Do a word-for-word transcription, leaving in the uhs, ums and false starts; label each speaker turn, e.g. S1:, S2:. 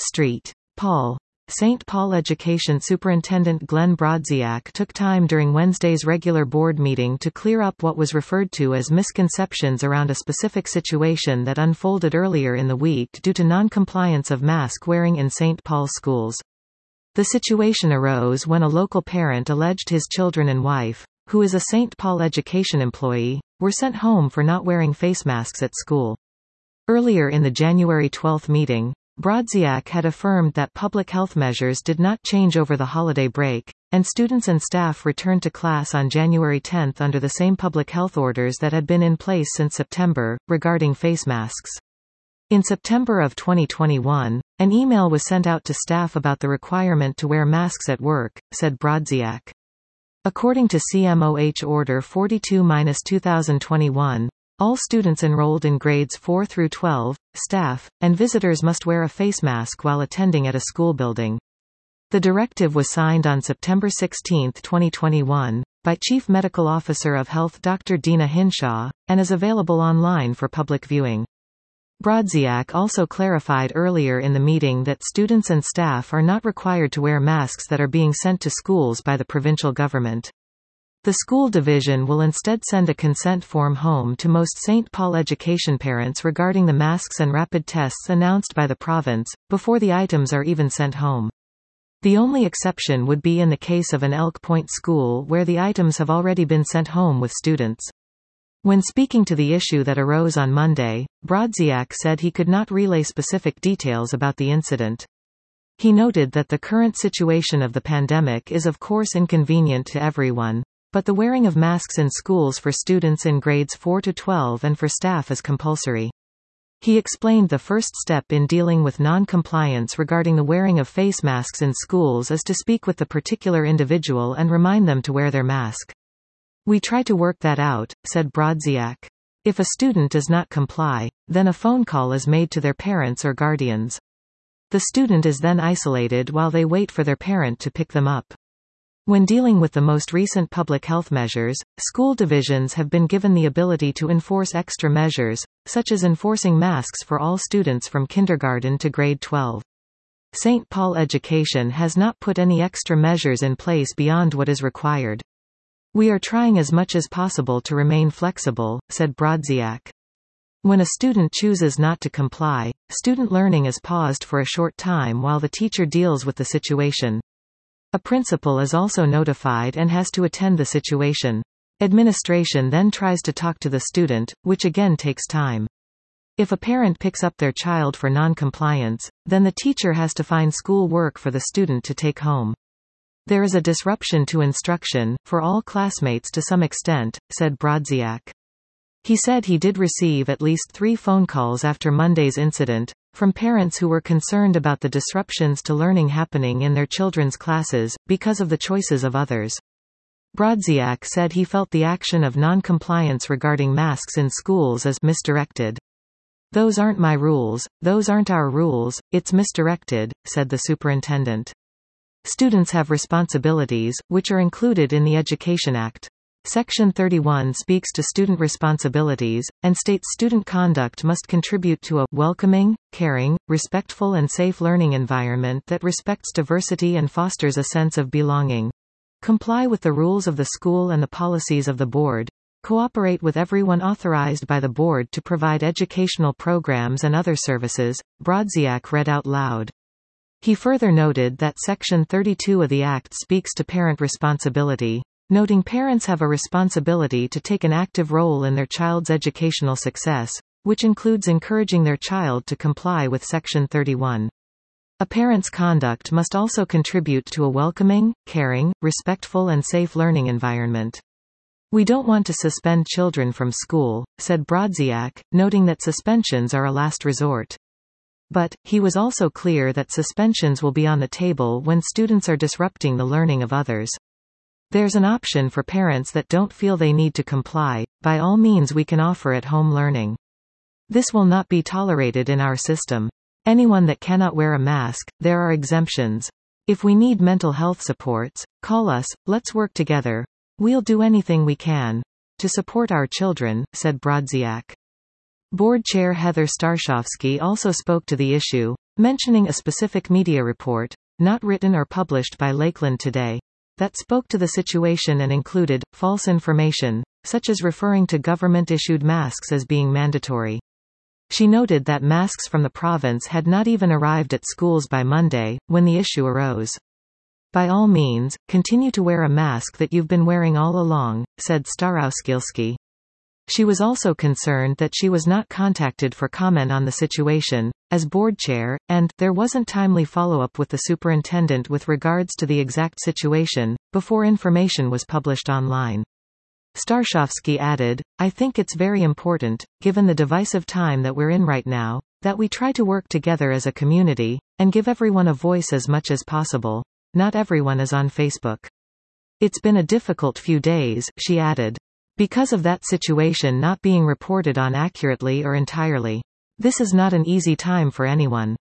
S1: Street. Paul. Saint Paul Education Superintendent Glenn Brodziak took time during Wednesday's regular board meeting to clear up what was referred to as misconceptions around a specific situation that unfolded earlier in the week due to non-compliance of mask wearing in Saint Paul schools. The situation arose when a local parent alleged his children and wife, who is a Saint Paul Education employee, were sent home for not wearing face masks at school. Earlier in the January twelfth meeting, Brodziak had affirmed that public health measures did not change over the holiday break, and students and staff returned to class on January tenth under the same public health orders that had been in place since September, regarding face masks. In September of twenty twenty-one, an email was sent out to staff about the requirement to wear masks at work, said Brodziak. According to C M O H Order forty-two dash two thousand twenty-one, all students enrolled in grades four through twelve, staff, and visitors must wear a face mask while attending at a school building. The directive was signed on September sixteenth twenty twenty-one, by Chief Medical Officer of Health Doctor Dina Hinshaw, and is available online for public viewing. Brodziak also clarified earlier in the meeting that students and staff are not required to wear masks that are being sent to schools by the provincial government. The school division will instead send a consent form home to most Saint Paul Education parents regarding the masks and rapid tests announced by the province, before the items are even sent home. The only exception would be in the case of an Elk Point school where the items have already been sent home with students. When speaking to the issue that arose on Monday, Brodziak said he could not relay specific details about the incident. He noted that the current situation of the pandemic is of course inconvenient to everyone, but the wearing of masks in schools for students in grades four to twelve and for staff is compulsory. He explained the first step in dealing with non-compliance regarding the wearing of face masks in schools is to speak with the particular individual and remind them to wear their mask. We try to work that out, said Brodziak. If a student does not comply, then a phone call is made to their parents or guardians. The student is then isolated while they wait for their parent to pick them up. When dealing with the most recent public health measures, school divisions have been given the ability to enforce extra measures, such as enforcing masks for all students from kindergarten to grade twelve. Saint Paul Education has not put any extra measures in place beyond what is required. We are trying as much as possible to remain flexible, said Brodziak. When a student chooses not to comply, student learning is paused for a short time while the teacher deals with the situation. A principal is also notified and has to attend the situation. Administration then tries to talk to the student, which again takes time. If a parent picks up their child for non-compliance, then the teacher has to find school work for the student to take home. There is a disruption to instruction, for all classmates to some extent, said Brodziak. He said he did receive at least three phone calls after Monday's incident, from parents who were concerned about the disruptions to learning happening in their children's classes, because of the choices of others. Brodziak said he felt the action of non-compliance regarding masks in schools as misdirected. Those aren't my rules, those aren't our rules, it's misdirected, said the superintendent. Students have responsibilities, which are included in the Education Act. Section thirty-one speaks to student responsibilities, and states student conduct must contribute to a welcoming, caring, respectful and safe learning environment that respects diversity and fosters a sense of belonging. Comply with the rules of the school and the policies of the board. Cooperate with everyone authorized by the board to provide educational programs and other services, Brodziak read out loud. He further noted that Section thirty-two of the Act speaks to parent responsibility, noting parents have a responsibility to take an active role in their child's educational success, which includes encouraging their child to comply with Section thirty-one. A parent's conduct must also contribute to a welcoming, caring, respectful and safe learning environment. We don't want to suspend children from school, said Brodziak, noting that suspensions are a last resort. But, he was also clear that suspensions will be on the table when students are disrupting the learning of others. There's an option for parents that don't feel they need to comply. By all means we can offer at-home learning. This will not be tolerated in our system. Anyone that cannot wear a mask, there are exemptions. If we need mental health supports, call us, let's work together. We'll do anything we can to support our children, said Brodziak. Board Chair Heather Starshovsky also spoke to the issue, mentioning a specific media report, not written or published by Lakeland Today, that spoke to the situation and included false information, such as referring to government-issued masks as being mandatory. She noted that masks from the province had not even arrived at schools by Monday, when the issue arose. By all means, continue to wear a mask that you've been wearing all along, said Staroskilski. She was also concerned that she was not contacted for comment on the situation, as board chair, and there wasn't timely follow-up with the superintendent with regards to the exact situation, before information was published online. Starshovsky added, I think it's very important, given the divisive time that we're in right now, that we try to work together as a community, and give everyone a voice as much as possible. Not everyone is on Facebook. It's been a difficult few days, she added, because of that situation not being reported on accurately or entirely. This is not an easy time for anyone.